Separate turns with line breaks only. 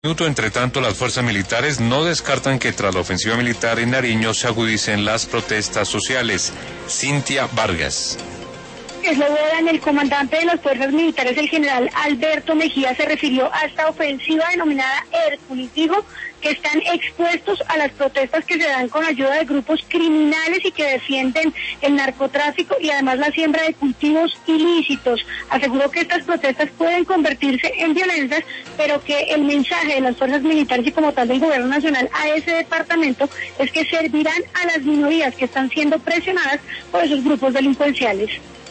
Entre tanto, las fuerzas militares no descartan que tras la ofensiva militar en Nariño se agudicen las protestas sociales. Cintia Vargas.
Eslobodan, el comandante de las fuerzas militares, el general Alberto Mejía, se refirió a esta ofensiva denominada Hércules. Dijo que están expuestos a las protestas que se dan con ayuda de grupos criminales y que defienden el narcotráfico y además la siembra de cultivos ilícitos. Aseguró que estas protestas pueden convertirse en violentas, pero que el mensaje de las fuerzas militares y como tal del gobierno nacional a ese departamento es que servirán a las minorías que están siendo presionadas por esos grupos delincuenciales.